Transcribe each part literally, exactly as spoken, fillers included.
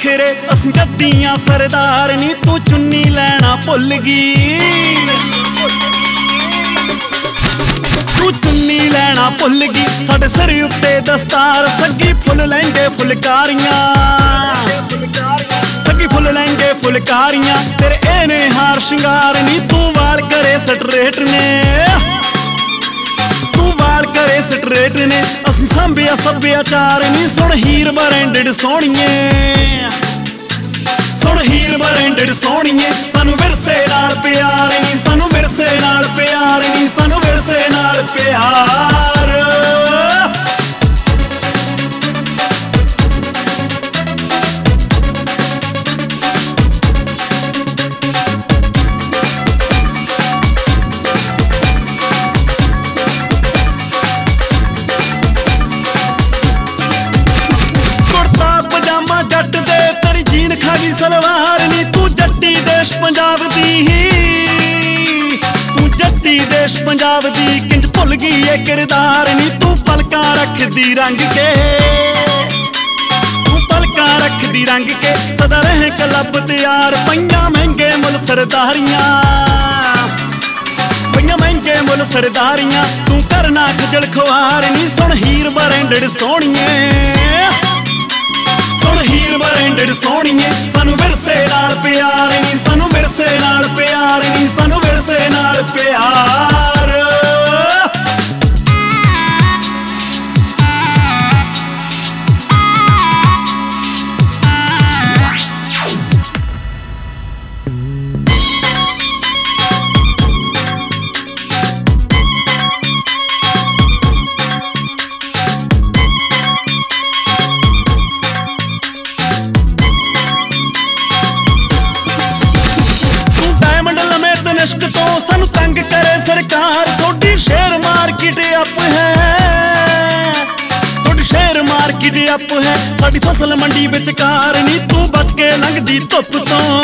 ਵੱਖਰੇ ਅਸੀਂ ਜੱਦੀਆਂ ਸਰਦਾਰ ਨੀ ਤੂੰ ਚੁੰਨੀ ਲੈਣਾ ਭੁੱਲ ਗਈ ਤੂੰ ਚੁੰਨੀ ਲੈਣਾ ਭੁੱਲ ਗਈ ਸਾਡੇ ਸਿਰ ਉੱਤੇ ਦਸਤਾਰ ਸੱਗੀ ਫੁੱਲ ਲਹਿੰਗੇ ਫੁਲਕਾਰੀਆਂ ਸੱਗੀ ਫੁੱਲ ਲਹਿੰਗੇ ਫੁਲਕਾਰੀਆਂ ਤੇਰੇ ਇਹ ਨੇ ਹਾਰ ਸ਼ਿੰਗਾਰ ਨੀ ਤੂੰ ਵਾਲ ਕਰੇ ਸਟਰੇਟ ਨੇ ਤੂੰ ਵਾਲ ਕਰੇ ਸਟਰੇਟ ਨੇ ਅਸੀਂ ਸਾਂਭਿਆ ਸੱਭਿਆਚਾਰ ਨੀ ਸੁਣ ਹੀਰ ਬਰੈਂਡਡ ਸੋਹਣੀਏ ਸੁਣ ਹੀਰ ਬਰੈਂਡਡ ਸੋਹਣੀਏ ਸਾਨੂੰ ਵਿਰਸੇ ਨਾਲ ਪਿਆਰ ਨੀ ਸਾਨੂੰ ਵਿਰਸੇ ਨਾਲ ਪਿਆਰ ਨੀ ਸਾਨੂੰ ਵਿਰਸੇ ਨਾਲ ਪਿਆਰ ਜੱਟ ਦੇ ਤੇਰੀ ਜੀਨ ਖਾਗੀ ਸਲਵਾਰ ਨੀ ਤੂੰ ਜੱਟੀ ਦੇਸ਼ ਪੰਜਾਬ ਦੀ ਤੂੰ ਜੱਟੀ ਦੇਸ਼ ਪੰਜਾਬ ਦੀ ਕਿੰਜ ਭੁੱਲ ਗਈ ਏ ਕਿਰਦਾਰ ਨੀ ਤੂੰ ਪਲਕਾਂ ਰੱਖਦੀ ਰੰਗ ਕੇ ਤੂੰ ਪਲਕਾਂ ਰੱਖਦੀ ਰੰਗ ਕੇ ਸਦਾ ਰਹੇ ਕਲੱਬ ਤਿਆਰ ਪਈਆਂ ਮਹਿੰਗੇ ਮੁੱਲ ਸਰਦਾਰੀਆਂ ਪਈਆਂ ਮਹਿੰਗੇ ਮੁੱਲ ਸਰਦਾਰੀਆਂ ਤੂੰ ਕਰਨਾ ਖਜਲ ਖੁਆਰ ਨੀ ਸੁਣ ਹੀਰ ਬਰੈਂਡਡ ਸੋਹਣੀਏ ਸੁਣ ਹੀਰ ਬਰੈਂਡਡ ਸੋਹਣੀਏ ਸਾਨੂੰ ਵਿਰਸੇ ਨਾਲ ਪਿਆਰ ਨੀ ਸਾਨੂੰ ਵਿਰਸੇ ਨਾਲ ਪਿਆਰ ਨੀ ਸਾਨੂੰ ਵਿਰਸੇ ਨਾਲ ਪਿਆਰ ਇਸ਼ਕ ਤੋਂ ਸਾਨੂੰ ਤੰਗ ਕਰੇ ਸਰਕਾਰ ਤੁਹਾਡੀ ਸ਼ੇਅਰ ਮਾਰਕੀਟ ਅਪ ਹੈ ਤੁਹਾਡੀ ਸ਼ੇਅਰ ਮਾਰਕੀਟ ਅਪ ਹੈ ਸਾਡੀ ਫਸਲ ਮੰਡੀ ਵਿਚਕਾਰ ਨੀ ਤੂੰ ਬਚ ਕੇ ਲੰਘਦੀ ਧੁੱਪ ਤੋਂ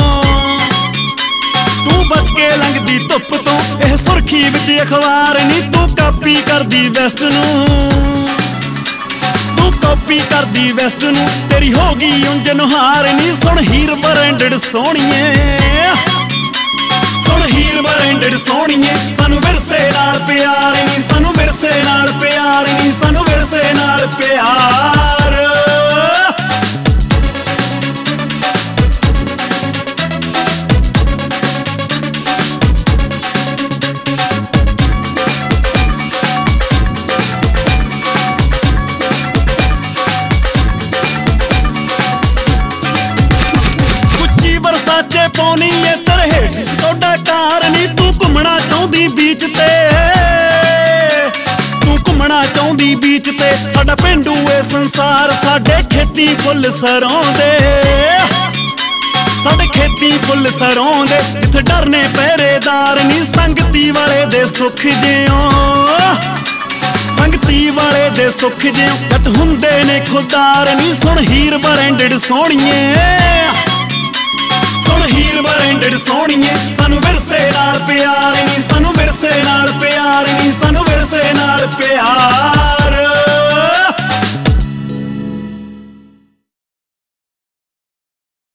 ਤੂੰ ਬਚ ਕੇ ਲੰਘਦੀ ਧੁੱਪ ਤੋਂ ਇਹ ਸੁਰਖੀ ਵਿੱਚ ਅਖਬਾਰ ਨੀ ਤੂੰ ਕਾਪੀ ਕਰਦੀ ਵੈਸਟ ਨੂੰ ਤੂੰ ਕਾਪੀ ਕਰਦੀ ਵੈਸਟ ਨੂੰ ਤੇਰੀ ਹੋ ਗਈ ਉਂਝ ਨੁਹਾਰ ਨੀ ਸੁਣ ਹੀਰ ਬਰੈਂਡਡ ਸੋਹਣੀਏ ਸੁਣ ਹੀਰ ਬਰੈਂਡਡ ਸੋਹਣੀਏ ਸਾਨੂੰ ਵਿਰਸੇ ਨਾਲ ਪਿਆਰ ਨੀ ਸਾਨੂੰ ਵਿਰਸੇ ਨਾਲ ਪਿਆਰ ਨੀ ਸਾਨੂੰ ਵਿਰਸੇ ਨਾਲ ਪਿਆਰ ਉੱਚੀ ਬਰਸਾਚੇ ਪਾਉਣੀ ਏ ਤੇਰੇ ਹੇਠ ਸਕੋਡਾ ਕਾਰ ਨੀ ਤੂੰ ਘੁੰਮਣਾ ਚਾਹੁੰਦੀ ਬੀਚ ਤੇ ਤੂੰ ਘੁੰਮਣਾ ਚਾਹੁੰਦੀ ਬੀਚ ਤੇ ਸਾਡਾ ਪਿੰਡੂ ਏ ਸੰਸਾਰ ਸਾਡੇ ਖੇਤੀ ਫੁੱਲ ਸਰੋਂ ਦੇ ਸਾਡੇ ਖੇਤੀ ਫੁੱਲ ਸਰੋਂ ਦੇ ਜਿੱਥੇ ਡਰਨੇ ਪਹਿਰੇਦਾਰ ਨੀ ਸੰਗਤੀ ਵਾਲੇ ਦੇ ਸੁੱਖ ਜਿਉਂ ਸੰਗਤੀ ਵਾਲੇ ਦੇ ਸੁੱਖ ਜਿਉਂ ਜੱਟ ਹੁੰਦੇ ਨੇ ਖੁਦਾਰ ਨੀ ਸੁਣ ਹੀਰ ਬਰੈਂਡਡ ਸੋਹਣੀਏ ਸੁਣ ਹੀਰ ਬਰੈਂਡਡ ਸੋਹਣੀਏ ਸਾਨੂੰ ਵਿਰਸੇ ਨਾਲ ਪਿਆਰ ਨੀ ਸਾਨੂੰ ਵਿਰਸੇ ਨਾਲ ਪਿਆਰ ਨੀ ਸਾਨੂੰ ਵਿਰਸੇ